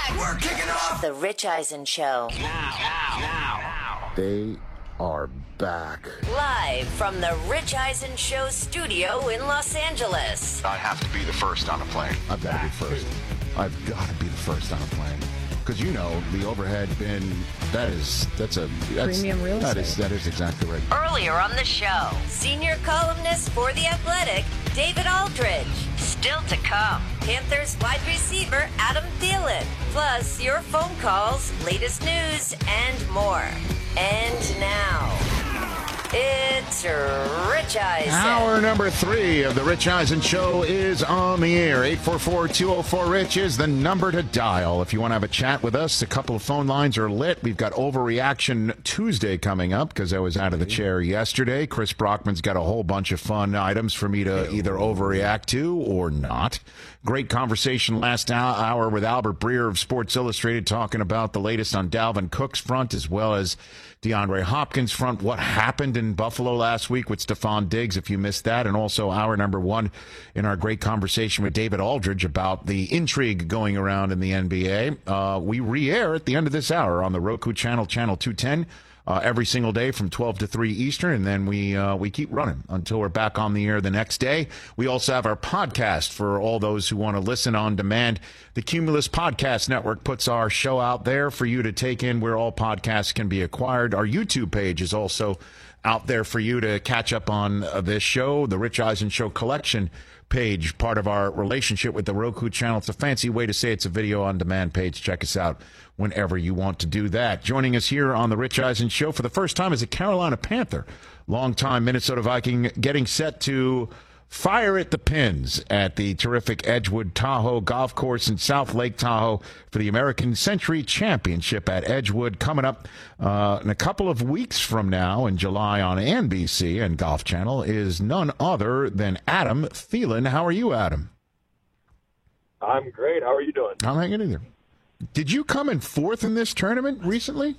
We're kicking off The Rich Eisen Show. Now. They are back. Live from the Rich Eisen Show studio in Los Angeles. I have to be the first on a plane. I've got to be first. I've got to be the first on a plane. Because you know, the overhead bin, that's premium real estate. That is exactly right. Earlier on the show, senior columnist for The Athletic, David Aldridge. Still to come, Panthers wide receiver Adam Thielen. Plus, your phone calls, latest news, and more. And now, it's Rich Eisen. Hour number 3 of the Rich Eisen Show is on the air. 844-204-RICH is the number to dial. If you want to have a chat with us, a couple of phone lines are lit. We've got Overreaction Tuesday coming up because I was out of the chair yesterday. Chris Brockman's got a whole bunch of fun items for me to either overreact to or not. Great conversation last hour with Albert Breer of Sports Illustrated talking about the latest on Dalvin Cook's front as well as DeAndre Hopkins' front, what happened in Buffalo last week with Stephon Diggs, if you missed that, and also hour number 1 in our great conversation with David Aldridge about the intrigue going around in the NBA. We re-air at the end of this hour on the Roku channel, channel 210, every single day from 12 to 3 Eastern, and then we keep running until we're back on the air the next day. We also have our podcast for all those who want to listen on demand. The Cumulus Podcast Network puts our show out there for you to take in where all podcasts can be acquired. Our YouTube page is also out there for you to catch up on this show. The Rich Eisen Show Collection page, part of our relationship with the Roku channel. It's a fancy way to say it's a video on demand page. Check us out whenever you want to do that. Joining us here on the Rich Eisen Show for the first time is a Carolina Panther, longtime Minnesota Viking, getting set to fire at the pins at the terrific Edgewood Tahoe Golf Course in South Lake Tahoe for the American Century Championship at Edgewood coming up in a couple of weeks from now in July on NBC and Golf Channel is none other than Adam Thielen. How are you, Adam? I'm great. How are you doing? I'm hanging in there. Did you come in 4th in this tournament recently?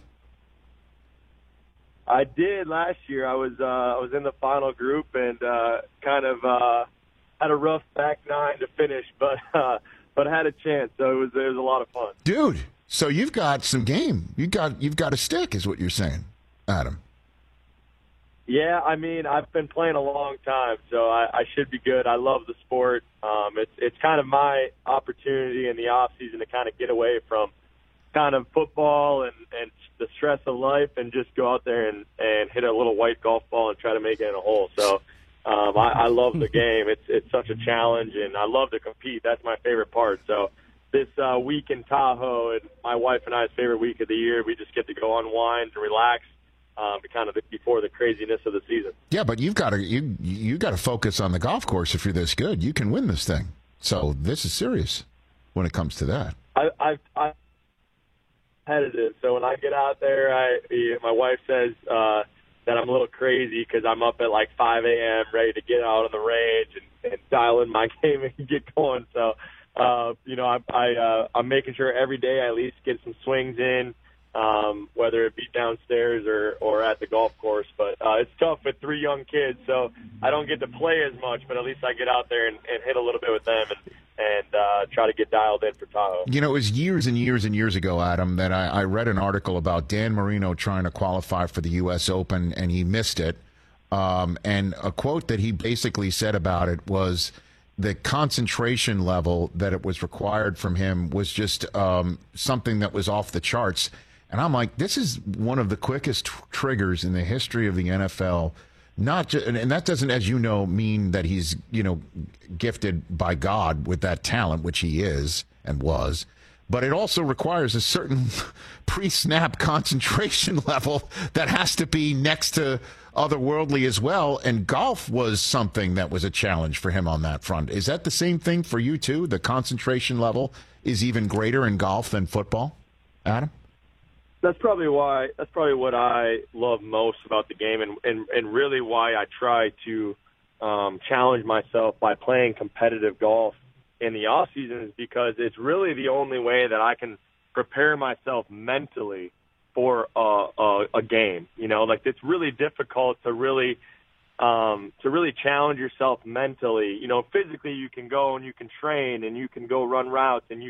I did last year. I was in the final group and kind of had a rough back 9 to finish, but had a chance. So it was a lot of fun. Dude, so you've got some game. You've got a stick, is what you're saying, Adam. Yeah, I mean, I've been playing a long time, so I should be good. I love the sport. It's kind of my opportunity in the off season to kind of get away from kind of football and the stress of life and just go out there and hit a little white golf ball and try to make it in a hole. So I love the game. It's such a challenge, and I love to compete. That's my favorite part. So this week in Tahoe, and my wife and I's favorite week of the year, we just get to go unwind and relax kind of before the craziness of the season. Yeah, but you got to focus on the golf course if you're this good. You can win this thing. So this is serious when it comes to that. I'm competitive, so when I get out there, my wife says that I'm a little crazy because I'm up at like 5 a.m. ready to get out on the range and dial in my game and get going. So, I'm making sure every day I at least get some swings in, whether it be downstairs or at the golf course. But it's tough with 3 young kids, so I don't get to play as much, but at least I get out there and hit a little bit with them and try to get dialed in for Tahoe. You know, it was years and years and years ago, Adam, that I read an article about Dan Marino trying to qualify for the U.S. Open, and he missed it. And a quote that he basically said about it was the concentration level that it was required from him was just something that was off the charts. And I'm like, this is one of the quickest triggers in the history of the NFL. Not just, and that doesn't, as you know, mean that he's, gifted by God with that talent, which he is and was. But it also requires a certain pre-snap concentration level that has to be next to otherworldly as well. And golf was something that was a challenge for him on that front. Is that the same thing for you too? The concentration level is even greater in golf than football, Adam? That's probably what I love most about the game, and really why I try to challenge myself by playing competitive golf in the off season, is because it's really the only way that I can prepare myself mentally for a game. Like it's really difficult to really challenge yourself mentally. Physically you can go and you can train and you can go run routes and you can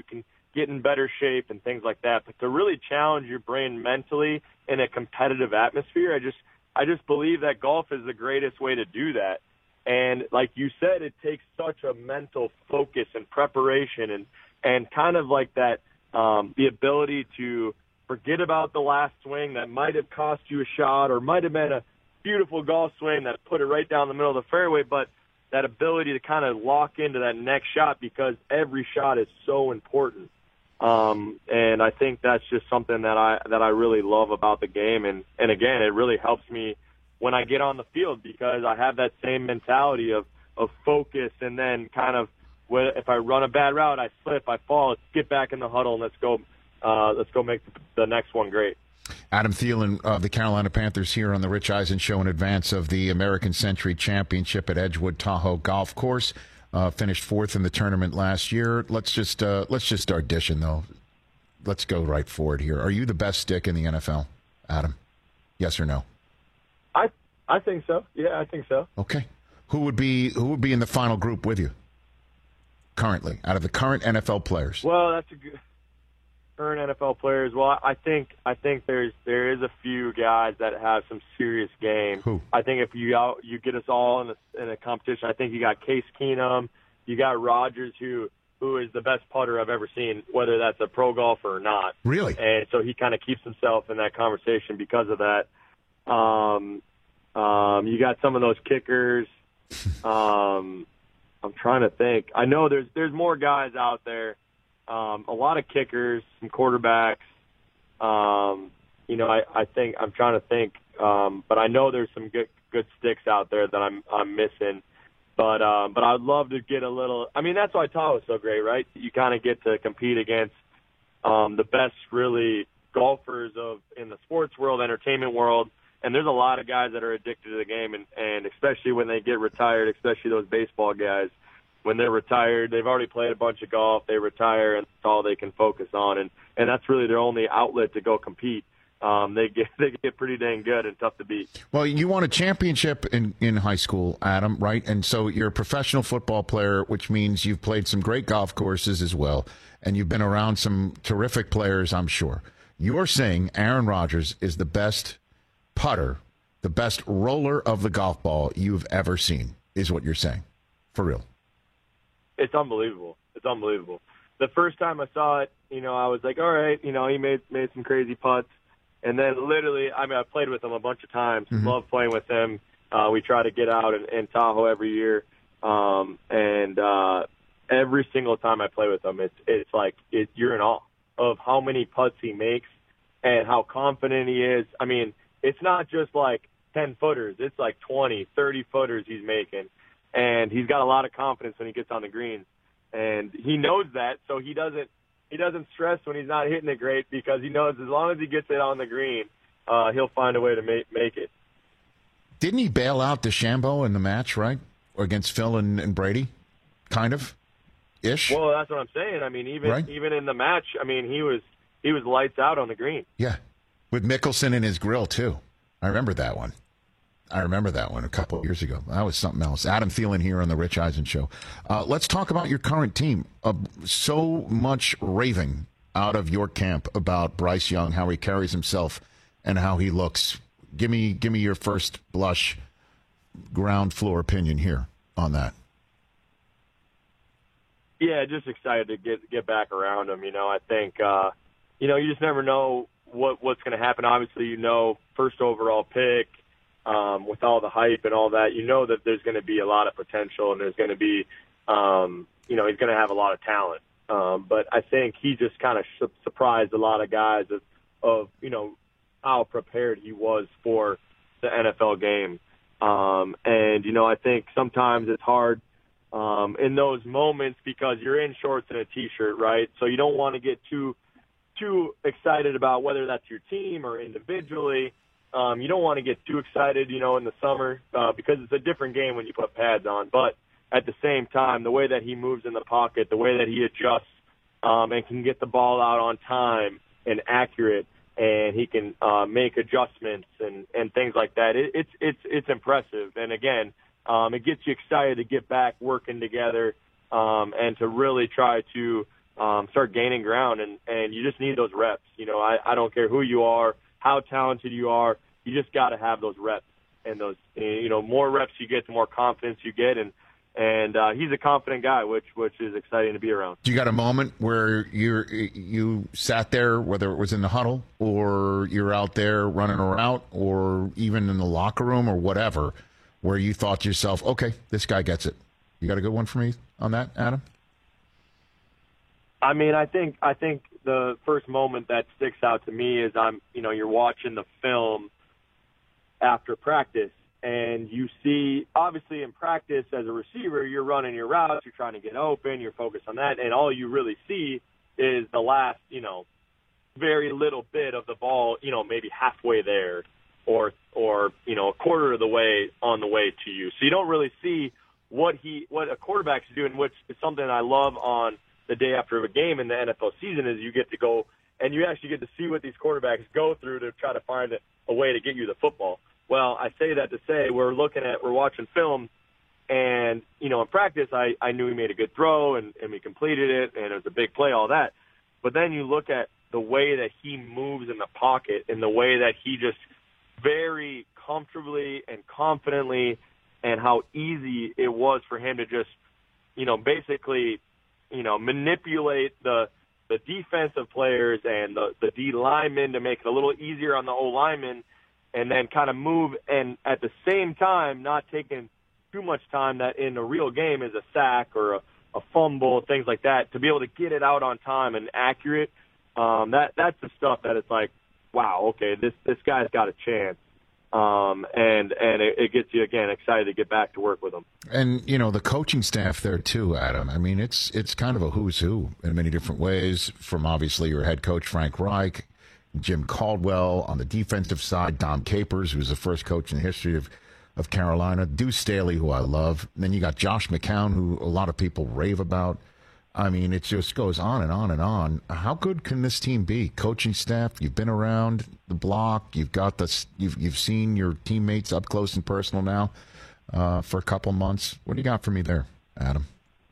get in better shape and things like that. But to really challenge your brain mentally in a competitive atmosphere, I just believe that golf is the greatest way to do that. And like you said, it takes such a mental focus and preparation and kind of like that, the ability to forget about the last swing that might have cost you a shot or might have been a beautiful golf swing that put it right down the middle of the fairway, but that ability to kind of lock into that next shot because every shot is so important. And I think that's just something that I really love about the game. And again, it really helps me when I get on the field because I have that same mentality of focus and then kind of if I run a bad route, I slip, I fall, let's get back in the huddle and let's go make the next one great. Adam Thielen of the Carolina Panthers here on the Rich Eisen Show in advance of the American Century Championship at Edgewood Tahoe Golf Course. Finished fourth in the tournament last year. Let's just start dishing, though. Let's go right for it here. Are you the best stick in the NFL, Adam? Yes or no? I think so. Yeah, I think so. Okay. Who would be in the final group with you currently out of the current NFL players? Well, that's a good current NFL players. Well, I think there is a few guys that have some serious game. Who? I think if you get us all in a competition, I think you got Case Keenum, you got Rodgers, who is the best putter I've ever seen, whether that's a pro golfer or not. Really? And so he kind of keeps himself in that conversation because of that. You got some of those kickers. I'm trying to think. I know there's more guys out there. A lot of kickers, some quarterbacks. I think I'm trying to think, but I know there's some good sticks out there that I'm missing. But I'd love to get a little. I mean, that's why Tahoe is so great, right? You kind of get to compete against the best, really, golfers in the sports world, entertainment world. And there's a lot of guys that are addicted to the game, and especially when they get retired, especially those baseball guys. When they're retired, they've already played a bunch of golf, they retire, and that's all they can focus on. And that's really their only outlet to go compete. They get pretty dang good and tough to beat. Well, you won a championship in high school, Adam, right? And so you're a professional football player, which means you've played some great golf courses as well, and you've been around some terrific players, I'm sure. You're saying Aaron Rodgers is the best putter, the best roller of the golf ball you've ever seen, is what you're saying. For real. It's unbelievable. It's unbelievable. The first time I saw it, I was like, all right, he made some crazy putts. And then literally, I played with him a bunch of times. Mm-hmm. Love playing with him. We try to get out in Tahoe every year. And every single time I play with him, it's like you're in awe of how many putts he makes and how confident he is. I mean, it's not just like 10-footers. It's like 20, 30-footers he's making. And he's got a lot of confidence when he gets on the greens. And he knows that, so he doesn't stress when he's not hitting it great because he knows as long as he gets it on the green, he'll find a way to make it. Didn't he bail out DeChambeau in the match, right? Or against Phil and Brady? Kind of? Ish? Well, that's what I'm saying. I mean, even in the match, he was lights out on the green. Yeah. With Mickelson in his grill, too. I remember that one. A couple of years ago. That was something else. Adam Thielen here on the Rich Eisen Show. Let's talk about your current team. So much raving out of your camp about Bryce Young, how he carries himself and how he looks. Give me your first blush ground floor opinion here on that. Yeah, just excited to get back around him. I think you just never know what's going to happen. Obviously, first overall pick, with all the hype and all that, that there's going to be a lot of potential and there's going to be, he's going to have a lot of talent. But I think he just kind of surprised a lot of guys of how prepared he was for the NFL game. And I think sometimes it's hard in those moments because you're in shorts and a T-shirt, right? So you don't want to get too excited about whether that's your team or individually. You don't want to get too excited, in the summer because it's a different game when you put pads on. But at the same time, the way that he moves in the pocket, the way that he adjusts and can get the ball out on time and accurate, and he can make adjustments and things like that, it's impressive. And again, it gets you excited to get back working together and to really try to start gaining ground, and you just need those reps. You know, I don't care who you are, how talented you are, you just got to have those reps. And those, you know, more reps you get, the more confidence you get, and he's a confident guy, which is exciting to be around. You got a moment where you sat there, whether it was in the huddle or you're out there running a route or even in the locker room or whatever, where you thought to yourself, okay, this guy gets it. You got a good one for me on that, Adam? I mean, I think the first moment that sticks out to me is you're watching the film after practice, and you see, obviously in practice as a receiver, you're running your routes, you're trying to get open, you're focused on that, and all you really see is the last, very little bit of the ball, maybe halfway there or a quarter of the way on the way to you. So you don't really see what a quarterback's doing, which is something I love on the day after a game in the NFL season, is you get to go and you actually get to see what these quarterbacks go through to try to find a way to get you the football. Well, I say that to say we're watching film, and, in practice I knew he made a good throw and we completed it, and it was a big play, all that. But then you look at the way that he moves in the pocket and the way that he just very comfortably and confidently, and how easy it was for him to just, basically, manipulate the defensive players and the D linemen to make it a little easier on the O linemen, and then kind of move, and at the same time not taking too much time that in a real game is a sack or a fumble, things like that, to be able to get it out on time and accurate. That's the stuff that it's like, wow, okay, this guy's got a chance. And it gets you, again, excited to get back to work with him. And, the coaching staff there too, Adam. I mean, it's kind of a who's who in many different ways, from obviously your head coach, Frank Reich, Jim Caldwell on the defensive side, Dom Capers, who's the first coach in the history of Carolina, Deuce Staley, who I love. And then you got Josh McCown, who a lot of people rave about. I mean, it just goes on and on and on. How good can this team be? Coaching staff, you've been around the block. You've got you've seen your teammates up close and personal now for a couple months. What do you got for me there, Adam?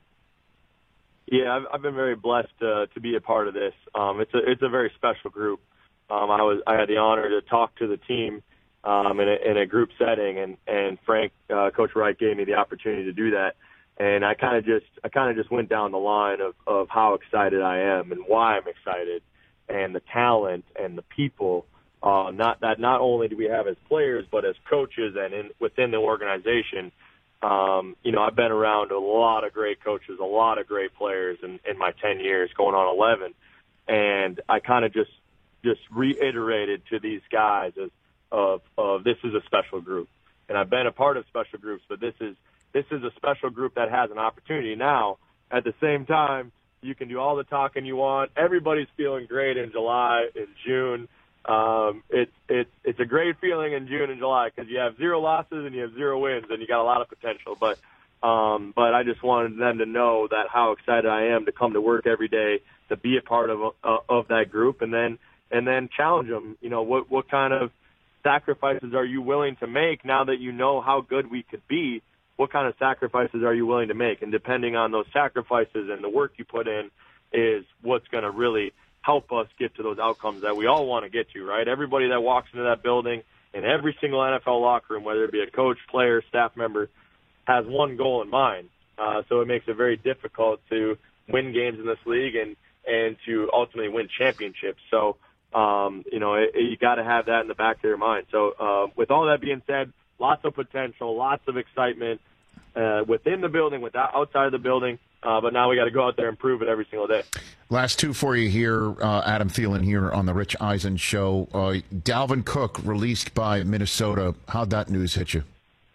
Yeah, I've been very blessed to be a part of this. It's a very special group. I had the honor to talk to the team in a group setting, and Frank, Coach Wright, gave me the opportunity to do that. And I kind of just went down the line of how excited I am and why I'm excited, and the talent and the people. Not only do we have as players, but as coaches and within the organization. I've been around a lot of great coaches, a lot of great players in my 10 years, going on 11, and I kind of just reiterated to these guys of this is a special group, and I've been a part of special groups, but this is a special group that has an opportunity now. At the same time, you can do all the talking you want. Everybody's feeling great in July, in June. It's a great feeling in June and July because you have 0 losses and you have 0 wins, and you got a lot of potential. But I just wanted them to know that how excited I am to come to work every day, to be a part of that group, and then challenge them. What kind of sacrifices are you willing to make now that you know how good we could be? What kind of sacrifices are you willing to make? And depending on those sacrifices and the work you put in is what's going to really help us get to those outcomes that we all want to get to, right? Everybody that walks into that building, in every single NFL locker room, whether it be a coach, player, staff member, has one goal in mind. So it makes it very difficult to win games in this league and to ultimately win championships. So, you got to have that in the back of your mind. So with all that being said, lots of potential, lots of excitement within the building, outside of the building. But now we got to go out there and prove it every single day. Last two for you here, Adam Thielen here on the Rich Eisen Show. Dalvin Cook released by Minnesota. How'd that news hit you?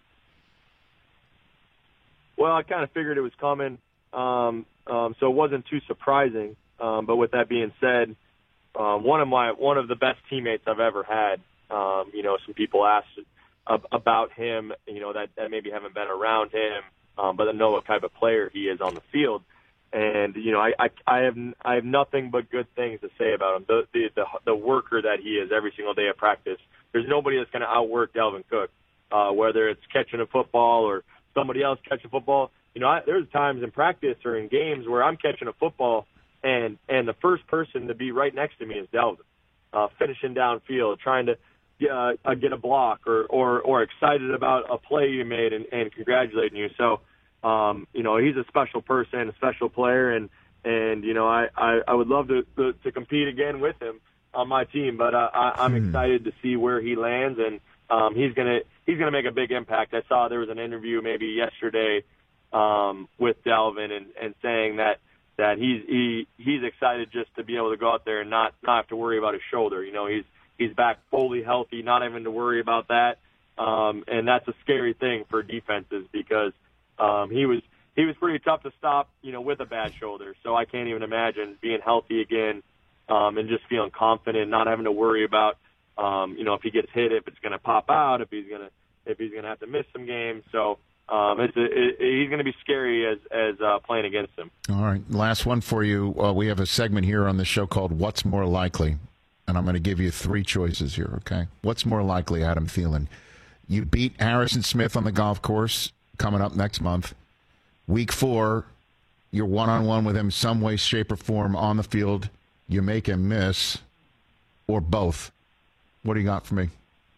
Well, I kind of figured it was coming, so it wasn't too surprising. But with that being said, one of the best teammates I've ever had. Some people asked about him, that maybe haven't been around him, but know what type of player he is on the field. And I have nothing but good things to say about him. The worker that he is every single day at practice. There's nobody that's going to outwork Dalvin Cook, whether it's catching a football or somebody else catching football. There's times in practice or in games where I'm catching a football And the first person to be right next to me is Delvin, finishing downfield, trying to get a block or excited about a play you made and congratulating you. So, he's a special person, a special player, and I would love to compete again with him on my team, but I'm excited to see where he lands, and he's gonna make a big impact. I saw there was an interview maybe yesterday with Delvin and saying that he's excited just to be able to go out there and not have to worry about his shoulder. He's back fully healthy, not having to worry about that, and that's a scary thing for defenses because he was pretty tough to stop, with a bad shoulder. So I can't even imagine being healthy again and just feeling confident, not having to worry about, if he gets hit, if it's going to pop out, if he's gonna have to miss some games. So he's going to be scary as playing against him. All right, last one for you. We have a segment here on the show called "What's More Likely," and I'm going to give you 3 choices here. Okay, what's more likely, Adam Thielen? You beat Harrison Smith on the golf course coming up next month. Week 4, you're one-on-one with him some way, shape, or form on the field. You make him miss, or both. What do you got for me?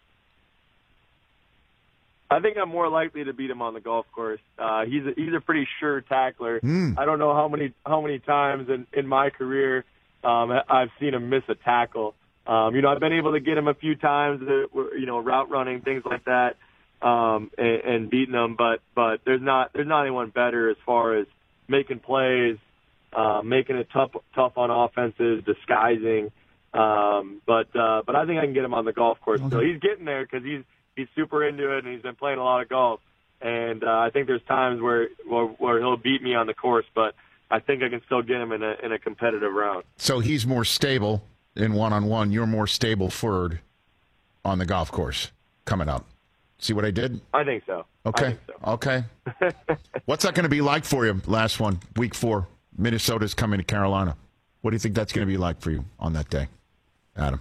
I think I'm more likely to beat him on the golf course. He's a pretty sure tackler. I don't know how many times in my career I've seen him miss a tackle. I've been able to get him a few times, route running, things like that, and beating him. But there's not anyone better as far as making plays, making it tough on offenses, disguising. But I think I can get him on the golf course. Okay. So he's getting there because he's super into it and he's been playing a lot of golf. And I think there's times where he'll beat me on the course, but I think I can still get him in a competitive round. So he's more stable in one-on-one. You're more stable forward on the golf course coming up. See what I did? I think so. Okay. Okay. What's that going to be like for you? Last one, week 4. Minnesota's coming to Carolina. What do you think that's going to be like for you on that day, Adam?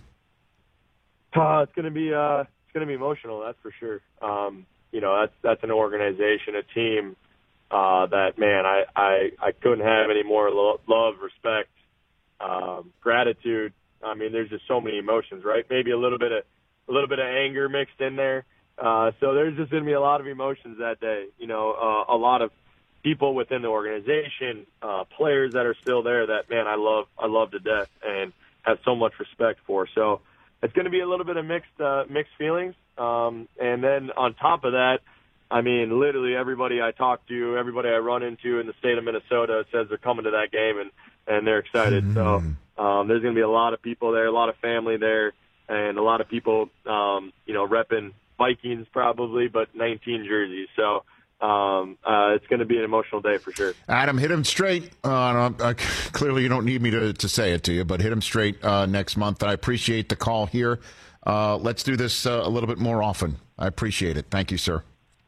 It's going to be emotional. That's for sure. That's an organization, a team that, man, I couldn't have any more love, respect, gratitude. I mean, there's just so many emotions, right? Maybe a little bit of anger mixed in there. So there's just going to be a lot of emotions that day. A lot of people within the organization, players that are still there that, man, I love to death and have so much respect for. So it's going to be a little bit of mixed feelings. And then on top of that, I mean, literally everybody I talk to, everybody I run into in the state of Minnesota says they're coming to that game and they're excited. So there's going to be a lot of people there, a lot of family there, and a lot of people, repping Vikings probably, but 19 jerseys. So it's going to be an emotional day for sure. Adam, hit him straight. Clearly you don't need me to say it to you, but hit him straight next month. I appreciate the call here. Let's do this a little bit more often. I appreciate it. Thank you, sir.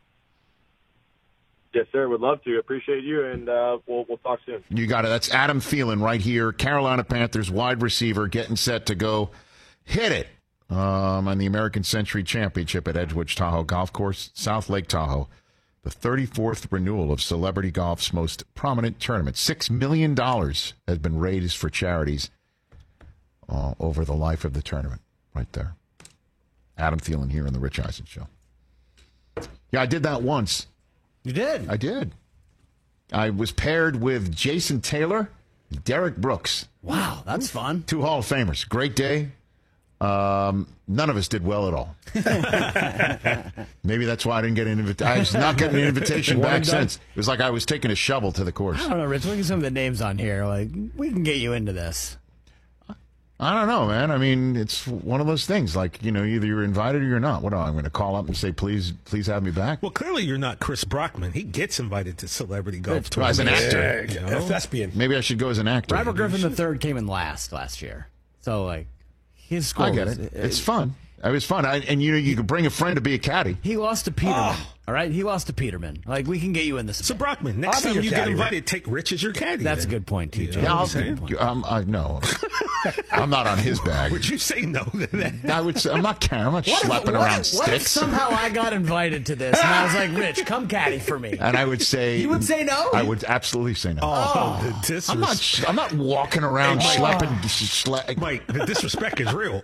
Yes, sir. Would love to. Appreciate you, and we'll talk soon. You got it. That's Adam Thielen right here, Carolina Panthers wide receiver, getting set to go hit it on the American Century Championship at Edgewood Tahoe Golf Course, South Lake Tahoe. The 34th renewal of Celebrity Golf's most prominent tournament. $6 million has been raised for charities over the life of the tournament. Right there. Adam Thielen here on the Rich Eisen Show. Yeah, I did that once. You did? I did. I was paired with Jason Taylor, Derek Brooks. Wow, that's fun. 2 Hall of Famers. Great day. None of us did well at all. Maybe that's why I didn't get an invitation. I was not getting an invitation back since. It was like I was taking a shovel to the course. I don't know, Rich. Look at some of the names on here. Like, we can get you into this. I don't know, man. I mean, it's one of those things. Like, either you're invited or you're not. What am I going to call up and say, please have me back? Well, clearly you're not Chris Brockman. He gets invited to celebrity golf tours. As an actor. A thespian. Maybe I should go as an actor. Robert Griffin III came in last year. So, like, his score. I get it. It's fun. It was fun. And you could bring a friend to be a caddy. He lost to Peterman. All right? He lost to Peterman. Like, we can get you in this. So, Brockman, next time you get invited, take Rich as your caddy. That's a good point, TJ. Yeah, no. I'm not on his bag. Would you say no to that? I would say, I'm not schlepping around sticks. What if somehow I got invited to this and I was like, Rich, come caddy for me? And I would say... You would say no? I would absolutely say no. The I'm not walking around schlepping... Mike, the disrespect is real.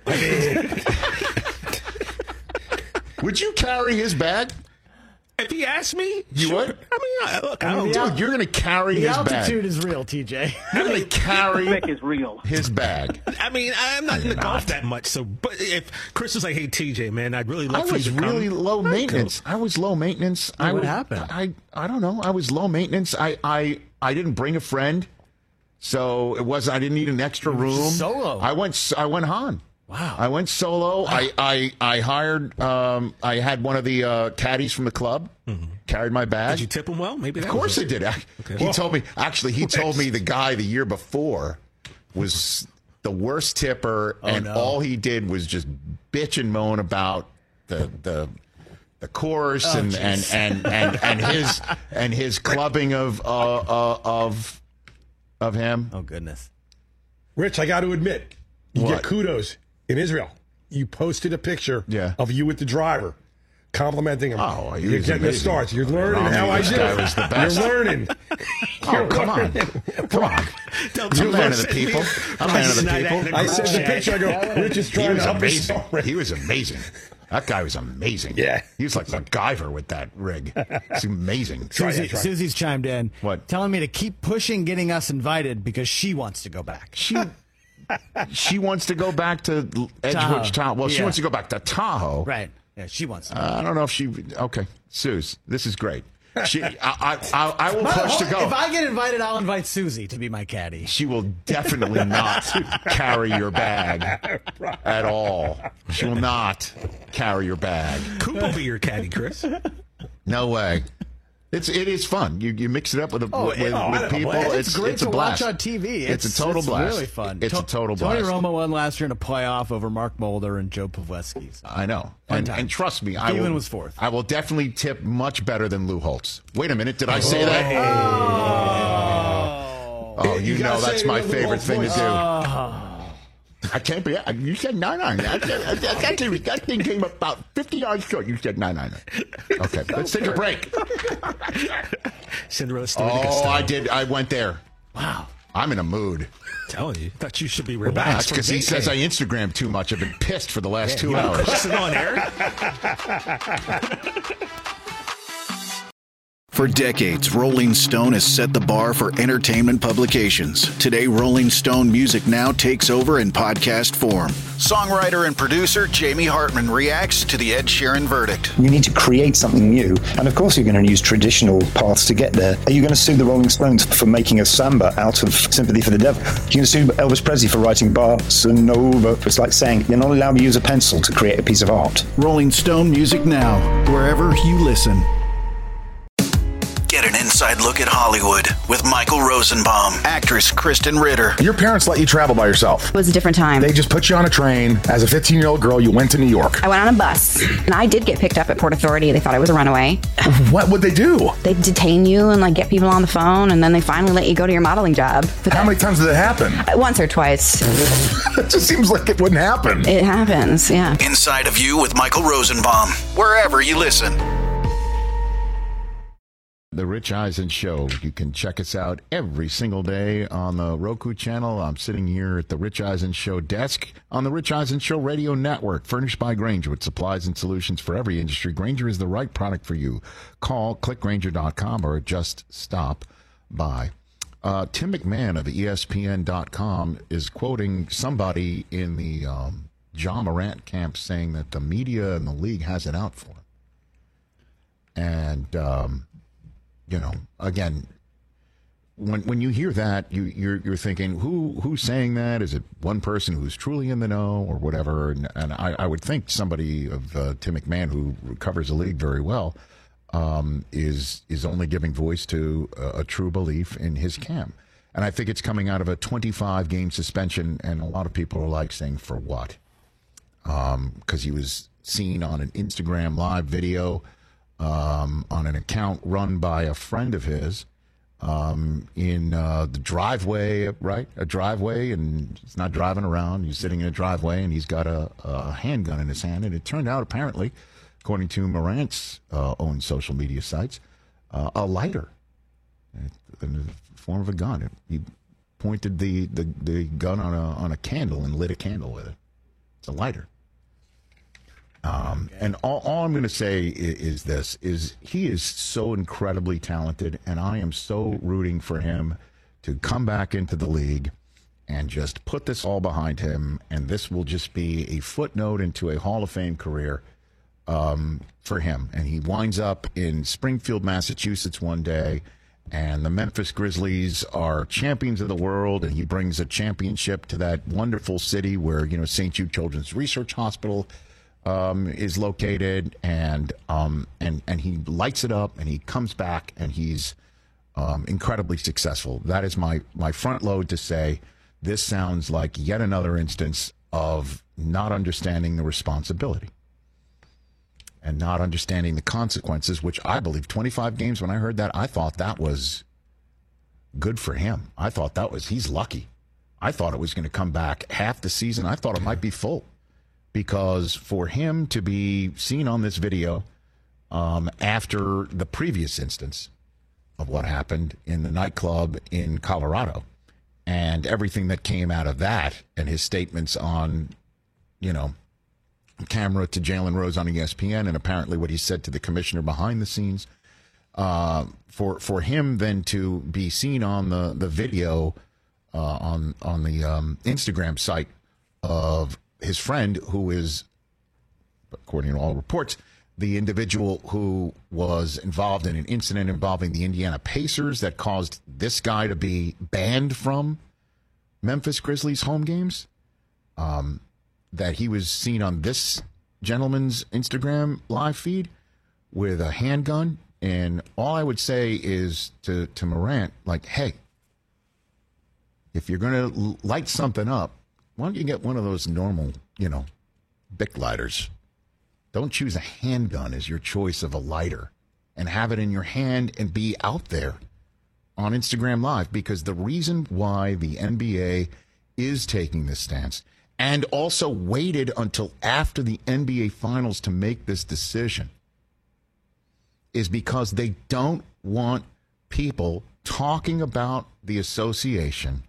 Would you carry his bag? If he asked me, you sure. would? I don't know. Dude, you're going to carry his bag. The altitude is real, TJ. You're going to carry is real. his bag. I mean, I'm not in the golf that much. So, but if Chris was like, "Hey, TJ, man, I'd really love for you to come." I was really low maintenance. I was low maintenance. What happened? I don't know. I was low maintenance. I didn't bring a friend, so it was. I didn't need an extra room. Solo. I went on. Wow. I went solo. Wow. I hired. I had one of the caddies from the club. Mm-hmm. Carried my bag. Did you tip him well? Maybe. Of course I did. Okay. He told me. Actually, he told me the guy the year before was the worst tipper, all he did was just bitch and moan about the course and his clubbing of him. Oh goodness. Rich, I got to admit, you get kudos in Israel. You posted a picture of you with the driver, complimenting him. Oh, you're getting the starts. You're learning how I do. Was the best. You're learning. Come on. I'm a man of the people. I sent the picture. I go, Rich is trying to help us. He was amazing. That guy was amazing. Yeah. He was like MacGyver with that rig. It's amazing. Susie's chimed in. What? Telling me to keep pushing getting us invited because she wants to go back. She wants to go back to Edgewood Tahoe. Well, she wants to go back to Tahoe. Right. Yeah, she wants to. I don't know if she... Okay, Suze, this is great. I will push to go. If I get invited, I'll invite Susie to be my caddy. She will definitely not carry your bag at all. She will not carry your bag. Coop will be your caddy, Chris. No way. It is fun. You mix it up with people. It's great to watch on TV. It's a total blast. Really fun. It's a total blast. Tony Romo won last year in a playoff over Mark Mulder and Joe Pawleski. So. I know. And trust me, Steven was fourth. I will definitely tip much better than Lou Holtz. Wait a minute. Did I say that? Oh, you know that's my favorite thing to do. I can't be. You said 9-9. That thing came about 50 yards short. You said 9-9. Okay, let's take a break. Cinderella story. Oh, I did. I went there. Wow. I'm in a mood. Telling you, thought you should be relaxed. That's because he says I Instagram too much. I've been pissed for the last 2 hours. Is it on air? For decades, Rolling Stone has set the bar for entertainment publications. Today, Rolling Stone Music Now takes over in podcast form. Songwriter and producer Jamie Hartman reacts to the Ed Sheeran verdict. You need to create something new. And of course, you're going to use traditional paths to get there. Are you going to sue the Rolling Stones for making a samba out of Sympathy for the Devil? You're going to sue Elvis Presley for writing Bossa Nova. It's like saying you're not allowed to use a pencil to create a piece of art. Rolling Stone Music Now, wherever you listen. Get an inside look at Hollywood with Michael Rosenbaum, actress Kristen Ritter. Your parents let you travel by yourself. It was a different time. They just put you on a train. As a 15-year-old girl, you went to New York. I went on a bus, and I did get picked up at Port Authority. They thought I was a runaway. What would they do? They detain you and get people on the phone, and then they finally let you go to your modeling job. How many times did it happen? Once or twice. It just seems like it wouldn't happen. It happens, yeah. Inside of You with Michael Rosenbaum, wherever you listen. The Rich Eisen Show. You can check us out every single day on the Roku channel. I'm sitting here at the Rich Eisen Show desk on the Rich Eisen Show radio network, furnished by Grainger with supplies and solutions for every industry. Grainger is the right product for you. Call clickgrainger.com or just stop by. Tim McMahon of ESPN.com is quoting somebody in the John Morant camp saying that the media and the league has it out for him. And, again, when you hear that, you're thinking, who's saying that? Is it one person who's truly in the know or whatever? And I would think somebody of Tim McMahon, who covers the league very well, is only giving voice to a true belief in his camp. And I think it's coming out of a 25-game suspension, and a lot of people are saying, for what? Because he was seen on an Instagram live video on an account run by a friend of his, in the driveway, right? A driveway, and he's not driving around. He's sitting in a driveway, and he's got a handgun in his hand. And it turned out, apparently, according to Morant's own social media sites, a lighter in the form of a gun. He pointed the gun on a candle and lit a candle with it. It's a lighter. And all I'm going to say is this, is he is so incredibly talented, and I am so rooting for him to come back into the league and just put this all behind him, and this will just be a footnote into a Hall of Fame career for him. And he winds up in Springfield, Massachusetts one day, and the Memphis Grizzlies are champions of the world, and he brings a championship to that wonderful city where, St. Jude Children's Research Hospital is located, and he lights it up, and he comes back, and he's incredibly successful. That is my front load to say this sounds like yet another instance of not understanding the responsibility and not understanding the consequences, which I believe 25 games, when I heard that, I thought that was good for him. I thought he's lucky. I thought it was going to come back half the season. I thought it might be full. Because for him to be seen on this video after the previous instance of what happened in the nightclub in Colorado and everything that came out of that and his statements on, camera to Jalen Rose on ESPN and apparently what he said to the commissioner behind the scenes, for him then to be seen on the video on the Instagram site of his friend, who is, according to all reports, the individual who was involved in an incident involving the Indiana Pacers that caused this guy to be banned from Memphis Grizzlies home games, that he was seen on this gentleman's Instagram live feed with a handgun. And all I would say is to Morant, like, hey, if you're going to light something up, why don't you get one of those normal, Bic lighters? Don't choose a handgun as your choice of a lighter and have it in your hand and be out there on Instagram Live, because the reason why the NBA is taking this stance and also waited until after the NBA Finals to make this decision is because they don't want people talking about the association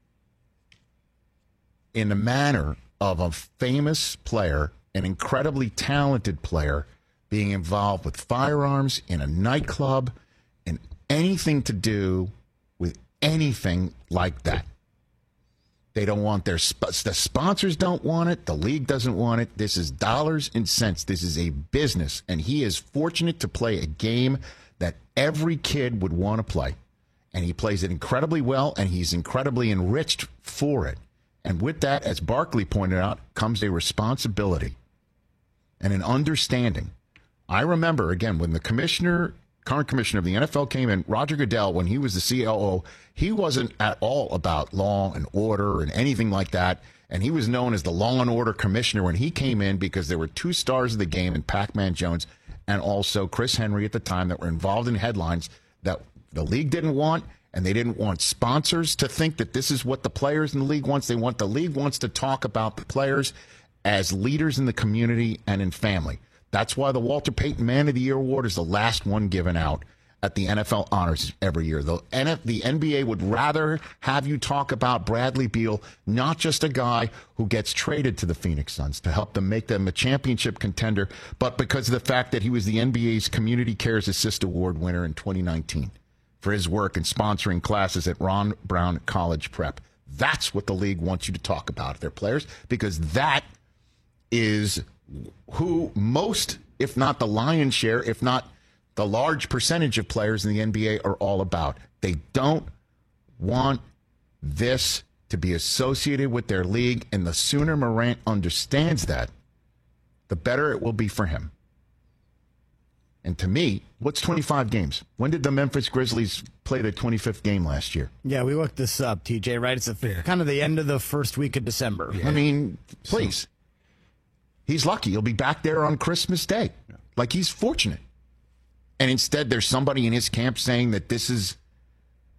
in the manner of a famous player, an incredibly talented player, being involved with firearms in a nightclub and anything to do with anything like that. They don't want the sponsors don't want it. The league doesn't want it. This is dollars and cents. This is a business, and he is fortunate to play a game that every kid would want to play, and he plays it incredibly well, and he's incredibly enriched for it. And with that, as Barkley pointed out, comes a responsibility and an understanding. I remember, again, when the current commissioner of the NFL came in, Roger Goodell, when he was the COO, he wasn't at all about law and order and anything like that. And he was known as the law and order commissioner when he came in, because there were two stars of the game in Pac-Man Jones and also Chris Henry at the time that were involved in headlines that the league didn't want. And they didn't want sponsors to think that this is what the players in the league wants. The league wants to talk about the players as leaders in the community and in family. That's why the Walter Payton Man of the Year Award is the last one given out at the NFL Honors every year. The NBA would rather have you talk about Bradley Beal, not just a guy who gets traded to the Phoenix Suns to help them make them a championship contender, but because of the fact that he was the NBA's Community Cares Assist Award winner in 2019. For his work in sponsoring classes at Ron Brown College Prep. That's what the league wants you to talk about, their players, because that is who most, if not the lion's share, if not the large percentage of players in the NBA are all about. They don't want this to be associated with their league, and the sooner Morant understands that, the better it will be for him. And to me, what's 25 games? When did the Memphis Grizzlies play their 25th game last year? Yeah, we looked this up, TJ, right? It's kind of the end of the first week of December. Yeah. I mean, please. He's lucky. He'll be back there on Christmas Day. Yeah. Like, he's fortunate. And instead, there's somebody in his camp saying that this is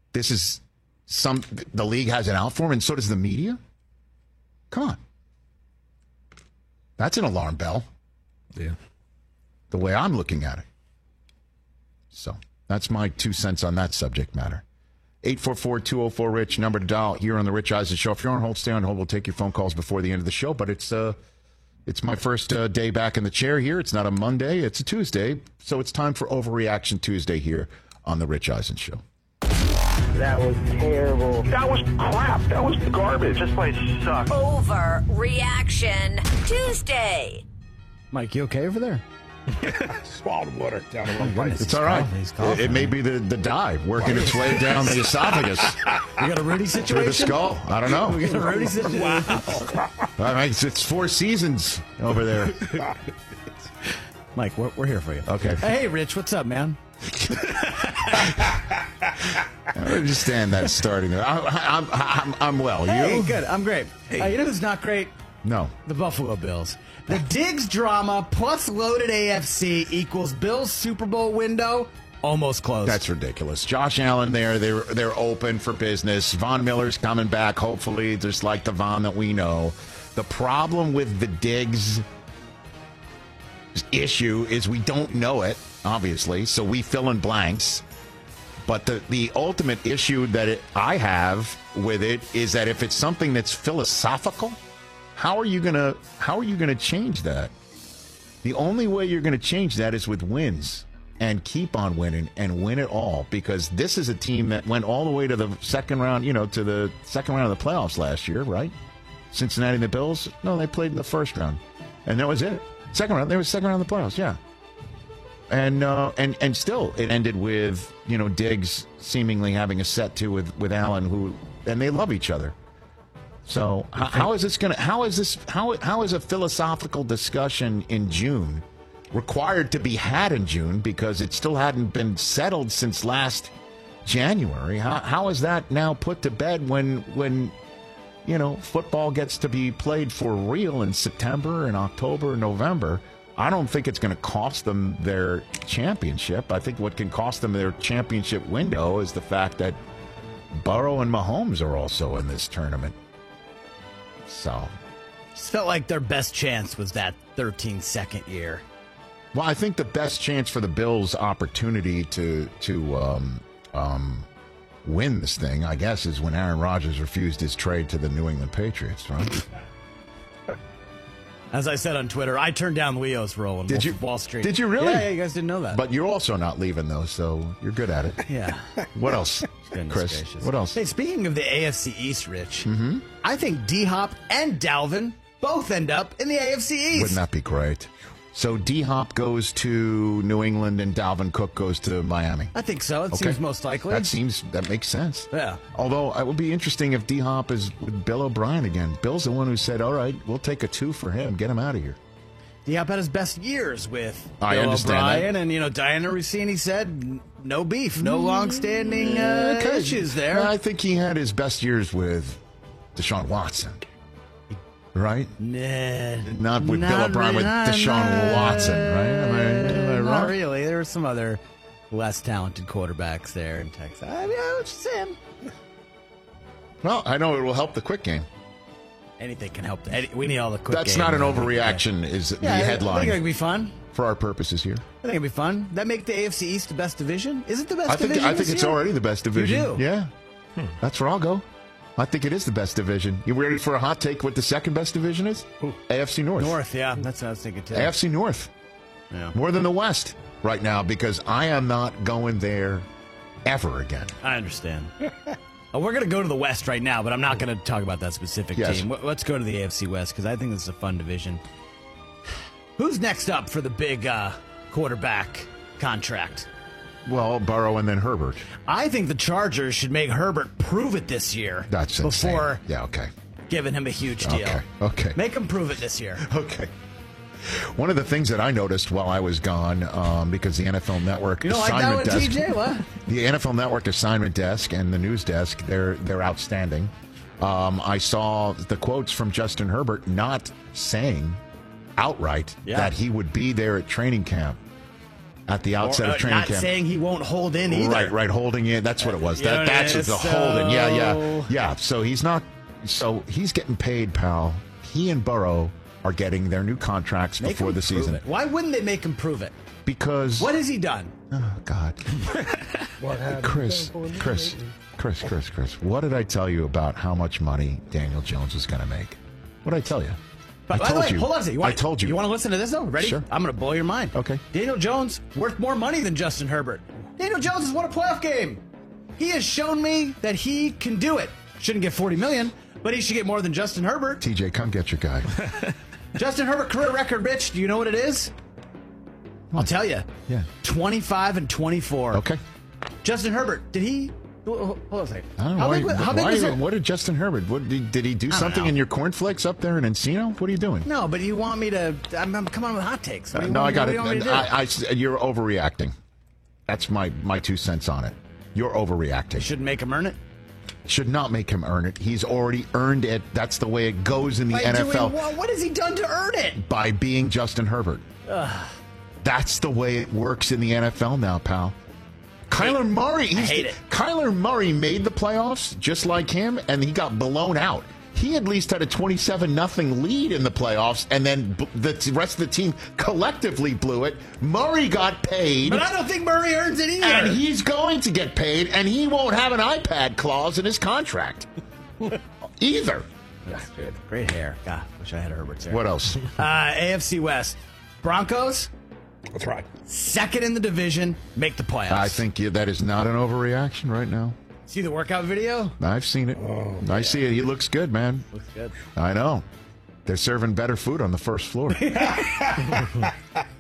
this is the league has it out for him, and so does the media? Come on. That's an alarm bell. Yeah. The way I'm looking at it. So that's my 2 cents on that subject matter. 844-204-RICH, number to dial here on the Rich Eisen Show. If you're on hold, stay on hold. We'll take your phone calls before the end of the show. But it's my first day back in the chair here. It's not a Monday. It's a Tuesday. So it's time for Overreaction Tuesday here on the Rich Eisen Show. That was terrible. That was crap. That was garbage. This place sucks. Overreaction Tuesday. Mike, you okay over there? Swallowed water down the wrong place. It's all right. It may be the dye working its way down the esophagus. You got a Rudy situation? Through the skull. I don't know. We got a Rudy situation? Wow. I mean, it's 4 seasons over there. Mike, we're here for you. Okay. Hey, Rich, what's up, man? I understand that starting there. I'm well. You? Hey, good. I'm great. You know who's not great? No. The Buffalo Bills. The Diggs drama plus loaded AFC equals Bills Super Bowl window almost closed. That's ridiculous. Josh Allen they're open for business. Von Miller's coming back, hopefully, just like the Von that we know. The problem with the Diggs issue is we don't know it, obviously, so we fill in blanks. But the ultimate issue that I have with it is that if it's something that's philosophical, how are you gonna change that? The only way you're gonna change that is with wins and keep on winning and win it all, because this is a team that went all the way to the second round, to the second round of the playoffs last year, right? Cincinnati and the Bills? No, they played in the first round, and that was it. Second round, they were second round of the playoffs, yeah. And still it ended with Diggs seemingly having a set to with Allen, and they love each other. So how is a philosophical discussion in June required to be had in June, because it still hadn't been settled since last January? How is that now put to bed when football gets to be played for real in September and October and November? I don't think it's going to cost them their championship. I think what can cost them their championship window is the fact that Burrow and Mahomes are also in this tournament. So, just felt like their best chance was that 13-second year. Well, I think the best chance for the Bills' opportunity to win this thing, I guess, is when Aaron Rodgers refused his trade to the New England Patriots, right? As I said on Twitter, I turned down Leo's role in Wall Street. Did you really? Yeah, you guys didn't know that. But you're also not leaving, though, so you're good at it. Yeah. What else, Chris? Gracious. What else? Hey, speaking of the AFC East, Rich, I think D-Hop and Dalvin both end up in the AFC East. Wouldn't that be great? So D-Hop goes to New England and Dalvin Cook goes to Miami. I think so. It seems most likely. That makes sense. Yeah. Although it would be interesting if D-Hop is with Bill O'Brien again. Bill's the one who said, all right, we'll take a 2 for him. Get him out of here. D-Hop had his best years with Bill O'Brien, and Diana Rossini said no beef, no long-standing issues there. I think he had his best years with Deshaun Watson. Right? Nah, not with Bill O'Brien, with Deshaun Watson, right? Am I wrong? Not really. There were some other less talented quarterbacks there in Texas. I mean, what you saying? Well, I know it will help the quick game. Anything can help. We need all the quick That's game. Not an overreaction, is the headline. I think it'd be fun. For our purposes here. I think it'd be fun. That make the AFC East the best division? Is it the best division? I think it's already the best division. You do? Yeah. That's where I'll go. I think it is the best division. You ready for a hot take what the second best division is? AFC North. North, yeah. That's what I was thinking, too. AFC North. Yeah. More than the West right now, because I am not going there ever again. I understand. We're going to go to the West right now, but I'm not going to talk about that specific team. Let's go to the AFC West, because I think this is a fun division. Who's next up for the big quarterback contract? Well, Burrow and then Herbert. I think the Chargers should make Herbert prove it this year. That's before insane. Giving him a huge deal. Okay. Make him prove it this year. Okay. One of the things that I noticed while I was gone, because the NFL Network assignment desk, TJ? What? The NFL Network assignment desk and the news desk, they're outstanding. I saw the quotes from Justin Herbert not saying outright that he would be there at training camp. at the outset of training camp. Not saying he won't hold in either. Right, holding in. That's what it was. That's the holding. Yeah. So he's not. So he's getting paid, pal. He and Burrow are getting their new contracts before the season. Why wouldn't they make him prove it? Because what has he done? Oh God, Chris. What did I tell you about how much money Daniel Jones is going to make? What did I tell you? But I told you. Hold on a second. I told you. You want to listen to this though? Ready? Sure. I'm going to blow your mind. Okay. Daniel Jones worth more money than Justin Herbert. Daniel Jones has won a playoff game. He has shown me that he can do it. Shouldn't get $40 million, but he should get more than Justin Herbert. TJ, come get your guy. Justin Herbert career record, bitch. Do you know what it is? I'll tell you. Yeah. 25-24. Okay. Justin Herbert, did he? Hold on a second. I don't know. How big was it? What did Justin Herbert? Did he do something in your cornflakes up there in Encino? What are you doing? No, but you want me to? I'm coming on with hot takes. No, I got it. You're overreacting. That's my 2 cents on it. You're overreacting. You shouldn't make him earn it. Should not make him earn it. He's already earned it. That's the way it goes in the NFL. What has he done to earn it? By being Justin Herbert. That's the way it works in the NFL now, pal. Kyler Murray. I hate it. Kyler Murray made the playoffs just like him, and he got blown out. He at least had a 27-0 lead in the playoffs, and then the rest of the team collectively blew it. Murray got paid. But I don't think Murray earns it either. And he's going to get paid, and he won't have an iPad clause in his contract. Either. That's good. Great hair. God, wish I had Herbert's hair. What else? AFC West. Broncos. That's right. Second in the division, make the playoffs. I think that is not an overreaction right now. See the workout video? I've seen it. I see it. He looks good, man. Looks good. I know. They're serving better food on the first floor. They got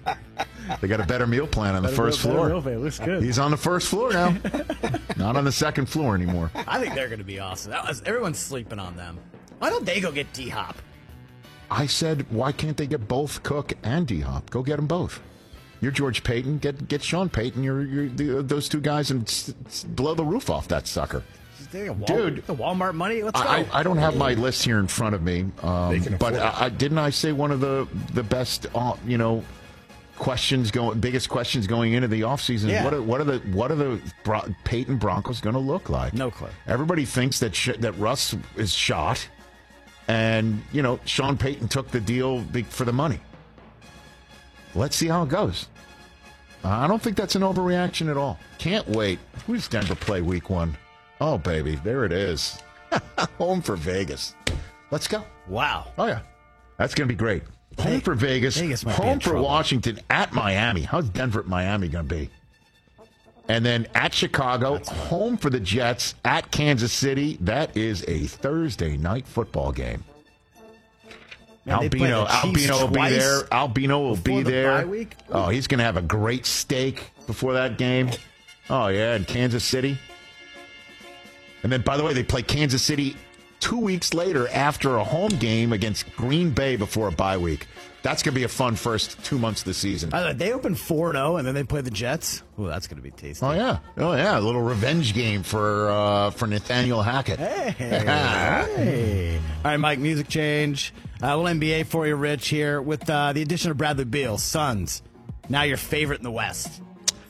a better meal plan on the first floor. Looks good. He's on the first floor now. Not on the second floor anymore. I think they're going to be awesome. Everyone's sleeping on them. Why don't they go get D-Hop? I said, why can't they get both Cook and D-Hop? Go get them both. You're George Payton. Get Sean Payton. You're those two guys and blow the roof off that sucker. Dude, the Walmart money. Let's go. I don't have my list here in front of me, but didn't I say one of the best biggest questions going into the offseason? Yeah. What are the Payton Broncos going to look like? No clue. Everybody thinks that Russ is shot, and Sean Payton took the deal for the money. Let's see how it goes. I don't think that's an overreaction at all. Can't wait. Who does Denver play week 1? Oh, baby, there it is. Home for Vegas. Let's go. Wow. Oh, yeah. That's going to be great. Home for Vegas. Home for Washington, at Miami. How's Denver at Miami going to be? And then at Chicago, home for the Jets, at Kansas City. That is a Thursday night football game. Albino will be there. Albino will be there. Oh, he's going to have a great steak before that game. Oh, yeah, in Kansas City. And then, by the way, they play Kansas City 2 weeks later after a home game against Green Bay before a bye week. That's going to be a fun first 2 months of the season. They open 4-0, and then they play the Jets. Oh, that's going to be tasty. Oh, yeah. A little revenge game for Nathaniel Hackett. Hey. All right, Mike, music change. Little NBA for you, Rich, here with the addition of Bradley Beal. Suns, now your favorite in the West.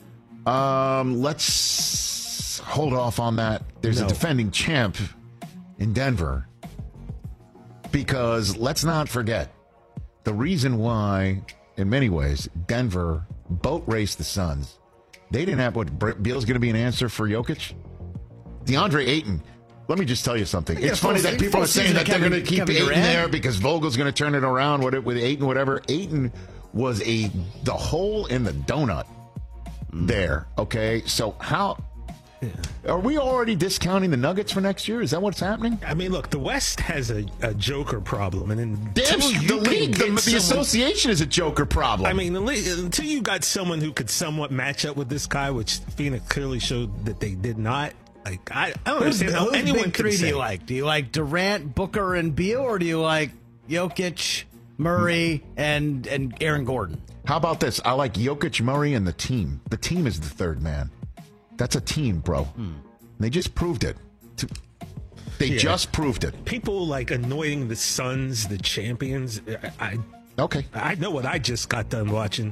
Let's hold off on that. There's a defending champ in Denver. Because let's not forget, the reason why, in many ways, Denver boat raced the Suns. They didn't have Beal's going to be an answer for Jokic. DeAndre Ayton. Let me just tell you something. It's funny that people are saying that they're going to keep Ayton there because Vogel's going to turn it around with Ayton, whatever. Ayton was the hole in the donut there. Okay, so how are we already discounting the Nuggets for next year? Is that what's happening? I mean, look, the West has a Joker problem, and the association is a Joker problem. I mean, until you got someone who could somewhat match up with this guy, which Phoenix clearly showed that they did not. Like, I don't understand how anyone big could three say. Do you like? Do you like Durant, Booker, and Beal, or do you like Jokic, Murray, and Aaron Gordon? How about this? I like Jokic, Murray, and the team. The team is the third man. That's a team, bro. They just proved it. They just proved it. People like anointing the Suns, the champions. I know what I just got done watching.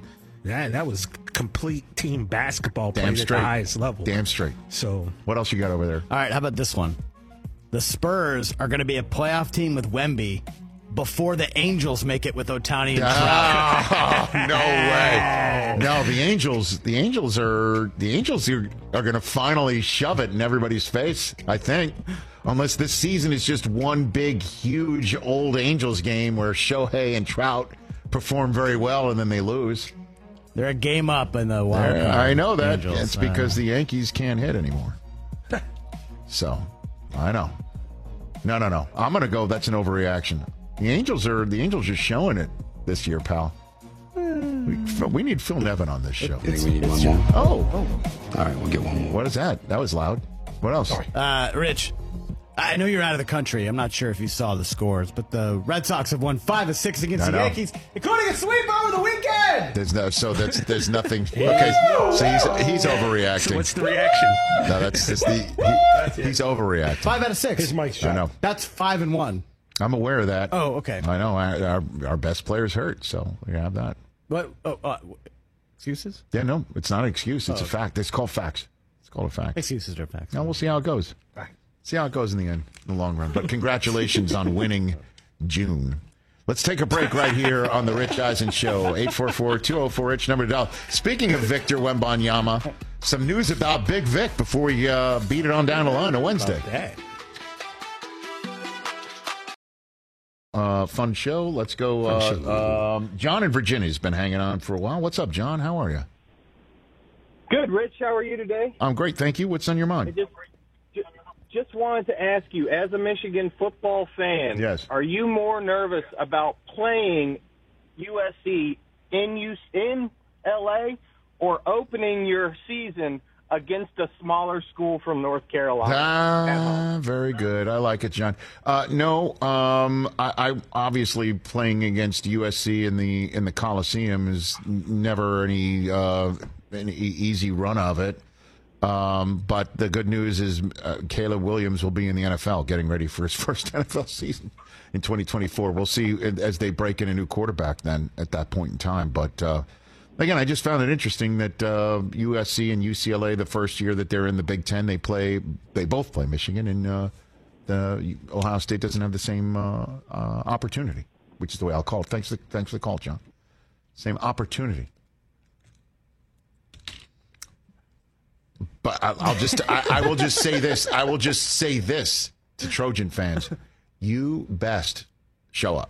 Yeah, that was complete team basketball played at the highest level. Damn straight. So, what else you got over there? All right, how about this one? The Spurs are going to be a playoff team with Wemby before the Angels make it with Ohtani and Trout. No way. No, the Angels are going to finally shove it in everybody's face, I think. Unless this season is just one big, huge old Angels game where Shohei and Trout perform very well and then they lose. They're a game up in the wild card. I know that. Angels. It's because the Yankees can't hit anymore. So, I know. No. I'm going to go. That's an overreaction. The Angels are showing it this year, pal. We need Phil Nevin on this show. You think we need one more? Oh. All right, we'll get one more. What is that? That was loud. What else? Rich, I know you're out of the country. I'm not sure if you saw the scores, but the Red Sox have won 5 of 6 against the Yankees, including a sweep over the weekend. There's nothing. Okay, so he's overreacting. So what's the reaction? No, that's just he's overreacting. 5 out of 6. His mic's shut. I know. That's 5-1. I'm aware of that. Oh, okay. I know our best player's hurt, so we have that. What? Excuses? Yeah, no, it's not an excuse. It's a fact. It's called facts. It's called a fact. Excuses are facts. Now we'll see how it goes. See how it goes in the end, in the long run. But congratulations on winning June. Let's take a break right here on the Rich Eisen Show. 844-204-RICH, number to dial. Speaking of Victor Wembanyama, some news about Big Vic before we beat it on down the line on Wednesday. Fun show. Let's go. John in Virginia has been hanging on for a while. What's up, John? How are you? Good, Rich. How are you today? I'm great, thank you. What's on your mind? Just wanted to ask you, as a Michigan football fan, yes, are you more nervous about playing USC in L.A. or opening your season against a smaller school from North Carolina? Very good. I like it, John. No, I obviously playing against USC in the Coliseum is never any easy run of it. But the good news is Caleb Williams will be in the NFL, getting ready for his first NFL season in 2024. We'll see as they break in a new quarterback then at that point in time. But again, I just found it interesting that USC and UCLA, the first year that they're in the Big Ten, they both play Michigan, and Ohio State doesn't have the same opportunity, which is the way I'll call it. Thanks for the call, John. Same opportunity. But I will just say this. I will just say this to Trojan fans: you best show up.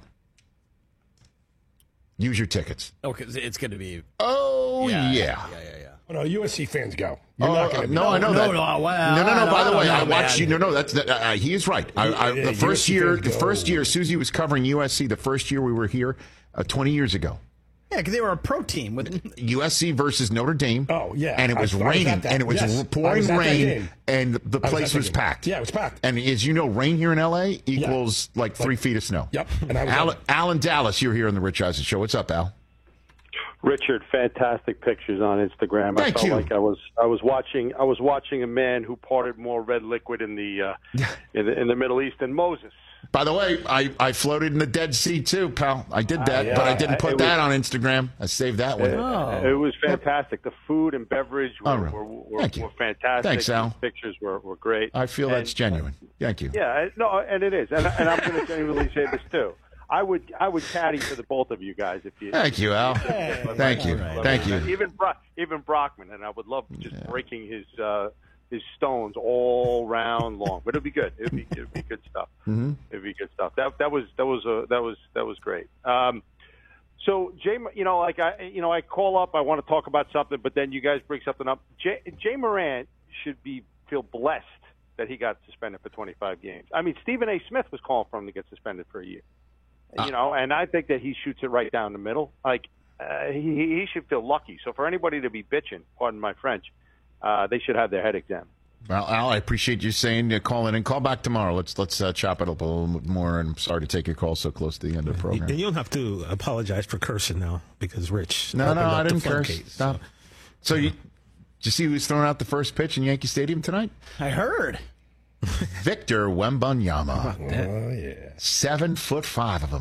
Use your tickets. Okay, it's going to be. Oh yeah. Oh, no, USC fans go. You're not going to. No, I know that. No. By the way, I watched you. No, that's he is right. The first year, Susie was covering USC. The first year we were here, 20 years ago. Yeah, because they were a pro team with USC versus Notre Dame. Oh, yeah. And it was raining, and it was pouring rain, and the place was packed. Yeah, it was packed. And as you know, rain here in L.A. equals like 3 feet of snow. Yep. And Al in Dallas, you're here on the Rich Eisen Show. What's up, Al? Richard, fantastic pictures on Instagram. Thank you. Like I was watching a man who parted more red liquid in the Middle East than Moses. By the way, I floated in the Dead Sea too, pal. I did that, but I didn't put that on Instagram. I saved that one. It was fantastic. The food and beverage were fantastic. Thanks, Al. The pictures were great. I feel that's genuine. Thank you. Yeah, no, and it is. And I'm going to genuinely say this too. I would caddy for the both of you guys if you. Thank you, Al. Thank you. Thank you. Even Brockman, and I would love just breaking his stones all round long, but it'd be good. It'd be good stuff. Mm-hmm. It'd be good stuff. That was great. So Jay, I call up, I want to talk about something, but then you guys bring something up. Jay Morant should feel blessed that he got suspended for 25 games. I mean, Stephen A. Smith was calling for him to get suspended for a year. And I think that he shoots it right down the middle. Like he should feel lucky. So for anybody to be bitching, pardon my French, they should have their head examined. Well, Al, I appreciate you saying call in and call back tomorrow. Let's chop it up a little bit more. And I'm sorry to take your call so close to the end of the program. And you don't have to apologize for cursing now because Rich. No, I didn't curse. Stop. So did you see who's throwing out the first pitch in Yankee Stadium tonight? I heard. Victor Wembanyama. Oh, yeah. 7'5" of him.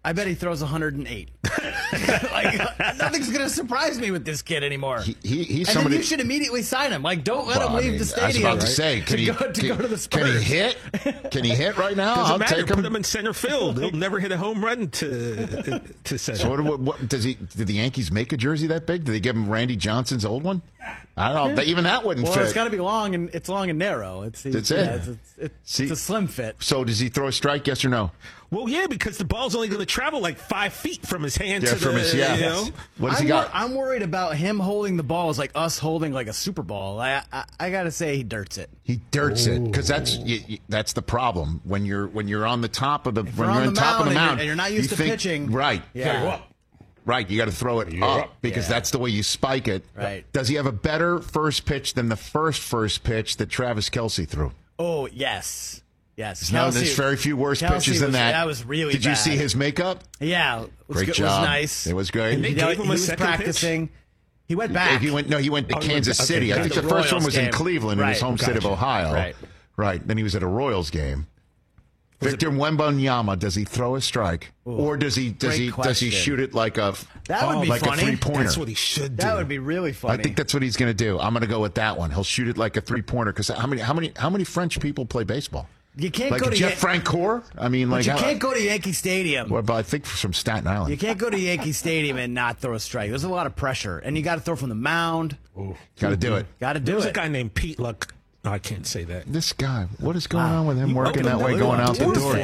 I bet he throws 108. Nothing's going to surprise me with this kid anymore. He's and somebody. Then you should immediately sign him. Don't let him leave the stadium. I was about to say, can he go to the Spurs? Can he hit? Can he hit right now? Doesn't matter. Put him in center field. He'll never hit a home run to center. So what does he? Did the Yankees make a jersey that big? Did they give him Randy Johnson's old one? I don't know. Even that wouldn't fit. Well, it's got to be long and it's long and narrow. It's a slim fit. So does he throw a strike? Yes or no? Well, yeah, because the ball's only going to travel like 5 feet from his hand to from his, you know? What does he got? I'm worried about him holding the ball as like us holding like a Super Bowl. I got to say he dirts it. He dirts it because that's the problem when you're on the top of the when you're on top of the mound and you're not used to pitching. Right. Yeah. Right, you got to throw it up because that's the way you spike it. Right. Does he have a better first pitch than the first pitch that Travis Kelce threw? Oh, yes. Yes. No, there's very few worse pitches than that. That was really Did bad. you see his makeup? Yeah. Great job. It was nice. It was great. And they gave him he a was second practicing. pitch? He went back. He went to Kansas City. I think the first one was in Cleveland in his home state of Ohio. Right. Then he was at a Royals game. Victor Wembanyama, does he throw a strike, or does he shoot it like a funny. a 3-pointer? That's what he should do. That would be really funny. I think that's what he's going to do. I'm going to go with that one. He'll shoot it like a 3-pointer because how many French people play baseball? You can't like go to Jeff Francoeur. I mean, but you can't go to Yankee Stadium. Well, but I think from Staten Island. You can't go to Yankee Stadium and not throw a strike. There's a lot of pressure, and you got to throw from the mound. Got to do it. Got to do it. There's a guy named Pete Luck. No, I can't say that. This guy, what is going on with him working that way, going out the door,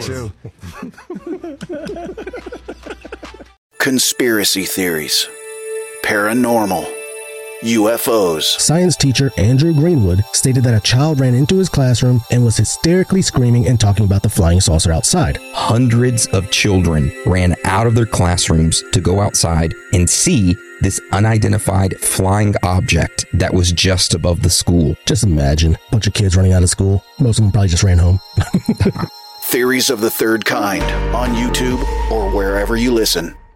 too? Conspiracy theories, paranormal, UFOs. Science teacher Andrew Greenwood stated that a child ran into his classroom and was hysterically screaming and talking about the flying saucer outside. Hundreds of children ran out of their classrooms to go outside and see this unidentified flying object that was just above the school. Just imagine a bunch of kids running out of school. Most of them probably just ran home. Theories of the Third Kind on YouTube or wherever you listen.